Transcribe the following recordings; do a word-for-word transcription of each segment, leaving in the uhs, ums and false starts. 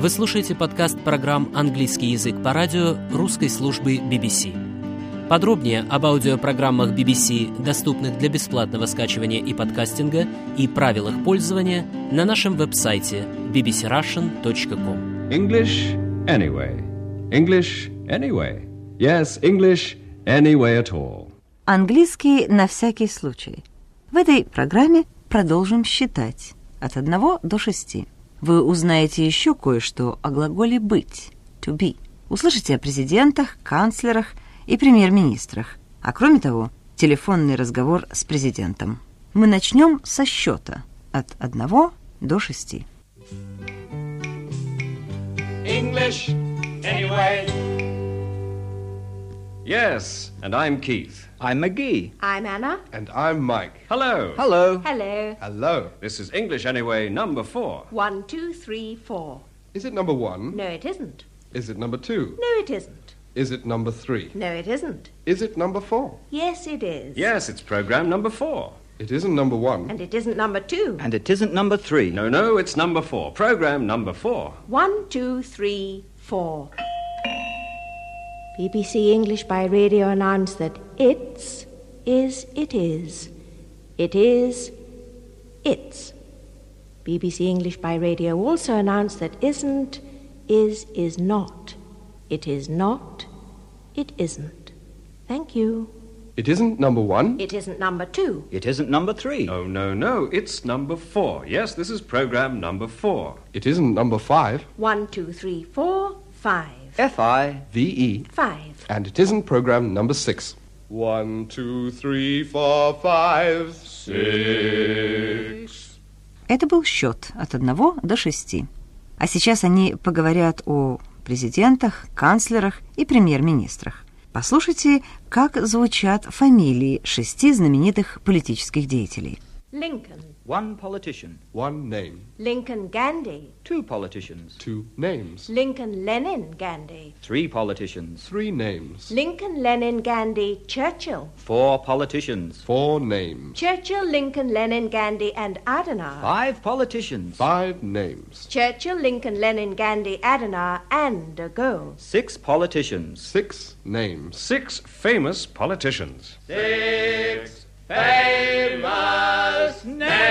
Вы слушаете подкаст программ «Английский язык по радио» русской службы би би си. Подробнее об аудиопрограммах би би си, доступных для бесплатного скачивания и подкастинга, и правилах пользования на нашем веб-сайте би би си рассиан точка ком. English anyway. English anyway. Yes, English anyway at all. Английский на всякий случай. В этой программе продолжим считать от одного до шести. Вы узнаете еще кое-что о глаголе «быть» – to be. Услышите о президентах, канцлерах и премьер-министрах. А кроме того, телефонный разговор с президентом. Мы начнем со счета от одного до шести. English anyway. Yes, and I'm Keith. I'm McGee. I'm Anna. And I'm Mike. Hello. Hello. Hello. Hello. This is English Anyway number four. One, two, three, four. Is it number one? No, it isn't. Is it number two? No, it isn't. Is it number three? No, it isn't. Is it number four? Yes, it is. Yes, it's program number four. It isn't number one. And it isn't number two. And it isn't number three. No, no, it's number four. Program number four. One, two, three, four. B B C English by radio announced that it's is it is. It is it's. B B C English by radio also announced that isn't is is not. It is not. It isn't. Thank you. It isn't number one. It isn't number two. It isn't number three. Oh, no, no, it's number four. Yes, this is program number four. It isn't number five. One, two, three, four, five. F I V E. Five. And it isn't program number six. One, two, three, four, five, six. Это был счет от одного до шести. А сейчас они поговорят о президентах, канцлерах и премьер-министрах. Послушайте, как звучат фамилии шести знаменитых политических деятелей. Lincoln. One politician. One name. Lincoln Gandhi. Two politicians. Two names. Lincoln Lenin Gandhi. Three politicians. Three names. Lincoln Lenin Gandhi Churchill. Four politicians. Four names. Churchill, Lincoln, Lenin, Gandhi, and Adenauer. Five politicians. Five names. Churchill, Lincoln, Lenin, Gandhi, Adenauer, and de Gaulle. Six politicians. Six names. Six famous politicians. Six famous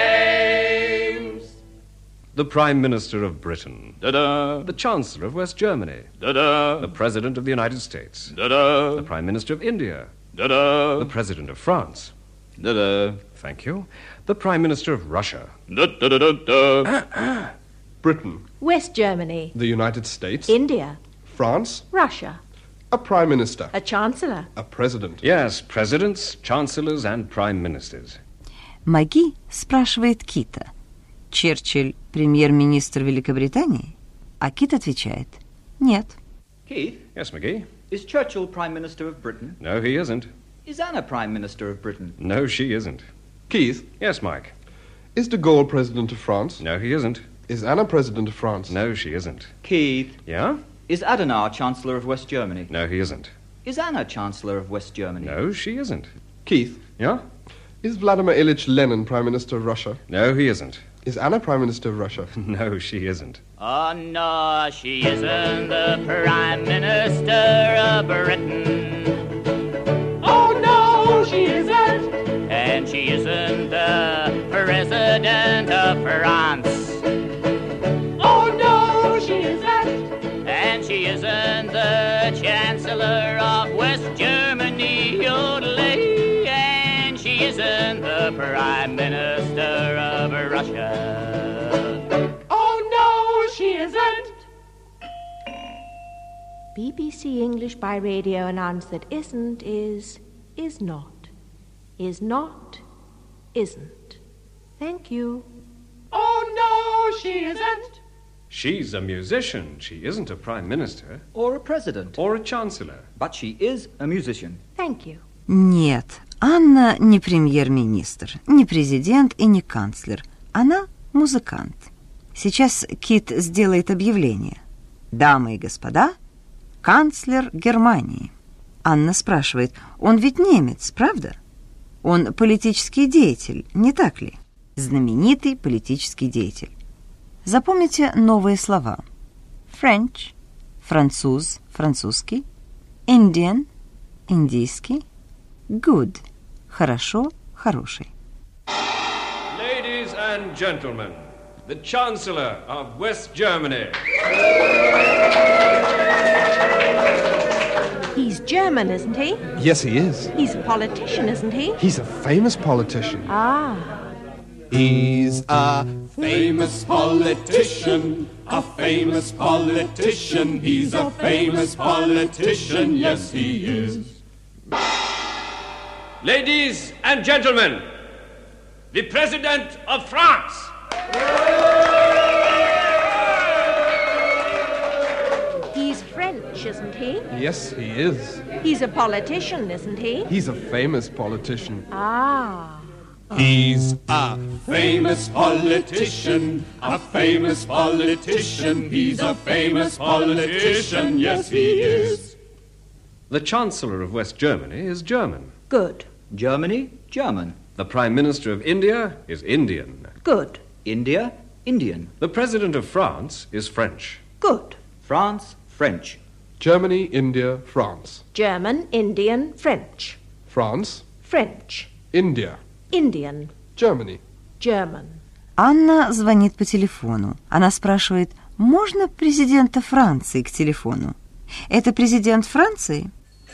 names. The Prime Minister of Britain. Da-da. The Chancellor of West Germany. Da-da. The President of the United States. Da-da. The Prime Minister of India. Da-da. The President of France. Da-da. Thank you. The Prime Minister of Russia. Da-da-da-da-da. Britain. West Germany. The United States. India. France. Russia. A prime minister. A chancellor. A president. Yes, presidents, chancellors, and prime ministers. Маги спрашивает Кита. Черчилль – премьер-министр Великобритании? А Кит отвечает – нет. Keith, Yes, McGee? is Churchill Prime Minister of Britain? No, he isn't. Is Anna Prime Minister of Britain? No, she isn't. Keith, Yes, Mike? is de Gaulle president of France? No, he isn't. Is Anna president of France? No, she isn't. Keith, Yeah? is Adenauer Chancellor of West Germany? No, he isn't. Is Anna Chancellor of West Germany? No, she isn't. Keith, Yeah? is Vladimir Ilyich Lenin prime minister of Russia? No, he isn't. Is Anna prime minister of Russia? No, she isn't. Oh, no, she isn't the Prime Minister of Britain. Oh, no, she isn't. And she isn't the President of France. Oh, no, she isn't. And she isn't the Chancellor of West Germany, yodelay. And she isn't the Prime Minister of Russia. Oh, no, she isn't. B B C English by radio announced that isn't is is not. Is not isn't. Thank you. Oh, no, she isn't. She's a musician. She isn't a prime minister Or a president? or a chancellor. But she is a musician. Thank you. Нет, Анна не премьер-министр, не президент и не канцлер. Она музыкант. Сейчас Кит сделает объявление. Дамы и господа, канцлер Германии. Анна спрашивает, он ведь немец, правда? Он политический деятель, не так ли? Знаменитый политический деятель. Запомните новые слова. French, француз, французский, Indian, индийский, good, хорошо, хороший. Ladies and gentlemen, the Chancellor of West Germany. He's German, isn't he? Yes, he is. He's a politician, isn't he? He's a famous politician. Ah. He's a famous politician, a famous politician. He's a famous politician, yes he is. Ladies and gentlemen, the President of France. He's French, isn't he? Yes, he is. He's a politician, isn't he? He's a famous politician. Ah. He's a famous politician, a famous politician. He's a famous politician, yes he is. The Chancellor of West Germany is German. Good. Germany, German. The Prime Minister of India is Indian. Good. India, Indian. The President of France is French. Good. France, French. Germany, India, France. German, Indian, French. France, French. India, Indian. Germany. German. Анна звонит по телефону. Она спрашивает, можно президента Франции к телефону? Это президент Франции?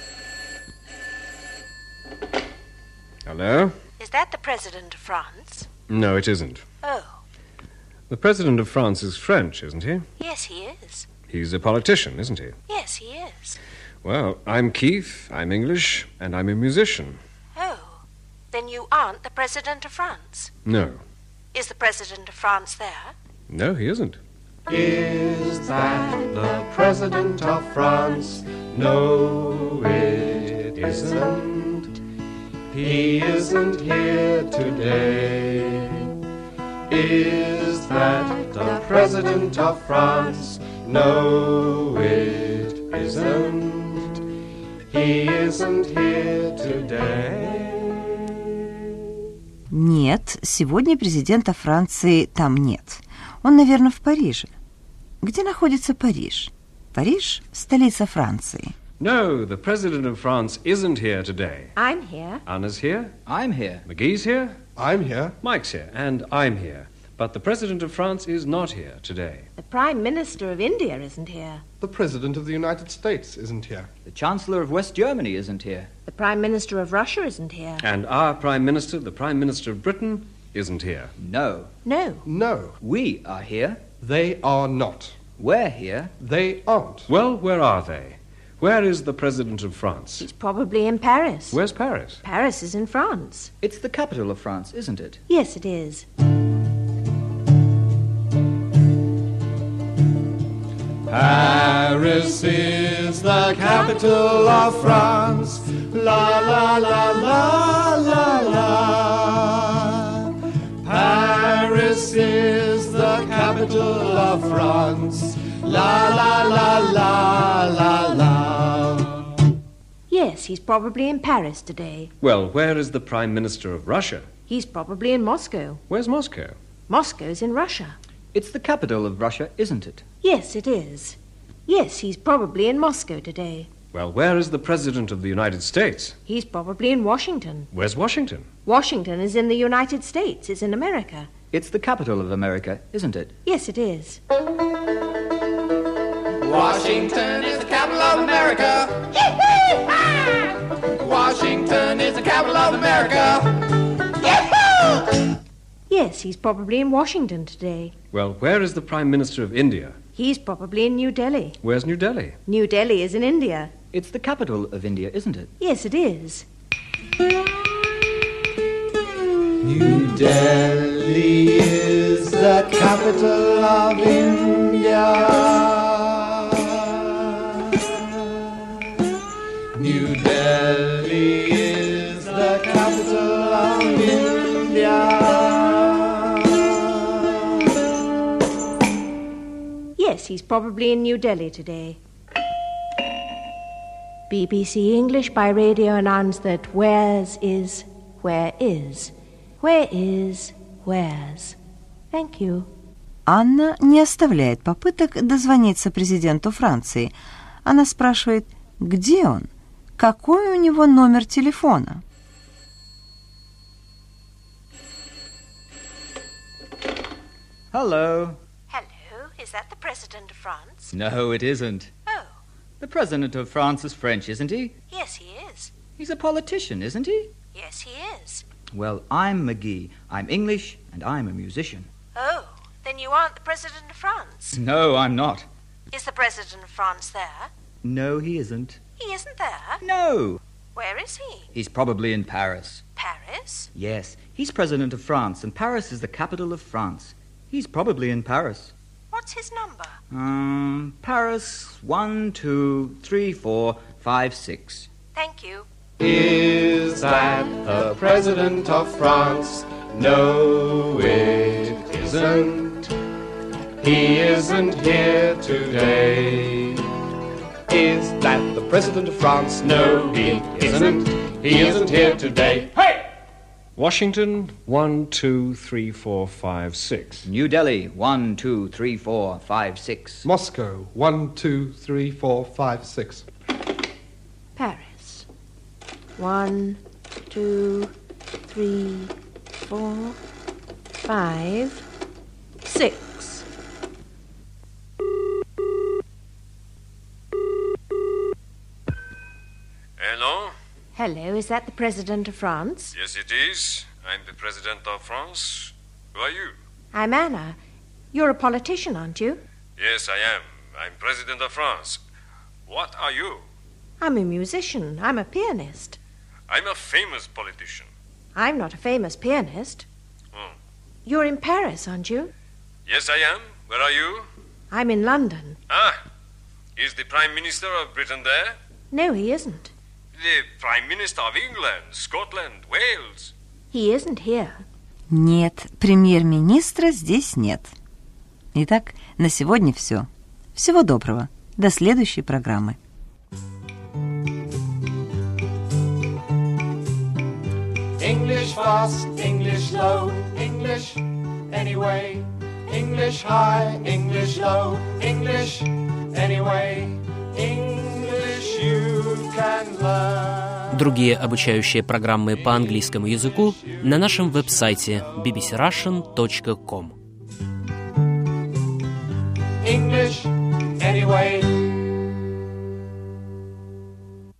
Hello? Is that the President of France? No, it isn't. Oh. The President of France is French, isn't he? Yes, he is. He's a politician, isn't he? Yes, he is. Well, I'm Keith, I'm English, and I'm a musician. Oh. Then you aren't the President of France? No. Is the President of France there? No, he isn't. Is that the President of France? No, it isn't. He isn't here today. Is that the President of France? No, it isn't. He isn't here today. Нет, сегодня президента Франции там нет. Он, наверное, в Париже. Где находится Париж? Париж – столица Франции. No, the President of France isn't here today. I'm here. Anna's here. I'm here. McGee's here. I'm here. Mike's here. And I'm here. But the President of France is not here today. The Prime Minister of India isn't here. The President of the United States isn't here. The Chancellor of West Germany isn't here. The Prime Minister of Russia isn't here. And our Prime Minister, the Prime Minister of Britain, isn't here. No. No. No, We are here. they are not. We're here. They aren't. Well, where are they? Where is the President of France? He's probably in Paris. Where's Paris? Paris is in France. It's the capital of France, isn't it? Yes, it is. Paris is the capital of France. La la la la la la. Paris is the capital of France. La la la la la la. Yes, he's probably in Paris today. Well, where is the Prime Minister of Russia? He's probably in Moscow. Where's Moscow? Moscow's in Russia. It's the capital of Russia, isn't it? Yes, it is. Yes, he's probably in Moscow today. Well, where is the President of the United States? He's probably in Washington. Where's Washington? Washington is in the United States. It's in America. It's the capital of America, isn't it? Yes, it is. Washington is the capital of America. Washington is the capital of America. Yes, he's probably in Washington today. Well, where is the Prime Minister of India? He's probably in New Delhi. Where's New Delhi? New Delhi is in India. It's the capital of India, isn't it? Yes, it is. New Delhi is the capital of India. New Delhi is the capital of India. Yes, he's probably in New Delhi today. B B C English by radio announced that where's is where is. Where is where's. Thank you. Анна не оставляет попыток дозвониться президенту Франции. Она спрашивает, где он, какой у него номер телефона. Hello. Hello, is that the President of France? No, it isn't. Oh, The President of France is French, isn't he? yes, he is. He's a politician, isn't he? Yes, he is. Well, I'm McGee. I'm English, and I'm a musician. Oh, then you aren't the President of France. No, I'm not. Is the President of France there? No, he isn't. He isn't there. No! Where is he? He's probably in Paris. Paris? Yes, he's President of France, and Paris is the capital of France. He's probably in Paris. What's his number? Um, Paris, one, two, three, four, five, six. Thank you. Is that the President of France? No, it isn't. He isn't here today. Is that the President of France? No, he isn't. He isn't here today. Hey! Washington, one, two, three, four, five, six. New Delhi, one, two, three, four, five, six. Moscow, one, two, three, four, five, six. Paris. One, two, three, four, five, six. Hello? Hello, is that the President of France? Yes, it is. I'm the President of France. Who are you? I'm Anna. You're a politician, aren't you? Yes, I am. I'm President of France. What are you? I'm a musician. I'm a pianist. I'm a famous politician. I'm not a famous pianist. Hmm. You're in Paris, aren't you? Yes, I am. Where are you? I'm in London. Ah, is the Prime Minister of Britain there? No, he isn't. The Prime Minister of England, Scotland, Wales. He isn't here. Нет, премьер-министра здесь нет. Итак, на сегодня все. Всего доброго. До следующей программы. English fast, English low, English anyway. English high, English low, English anyway. English you can learn. Другие обучающие программы по английскому языку на нашем веб-сайте би би си russian точка ком. English anyway.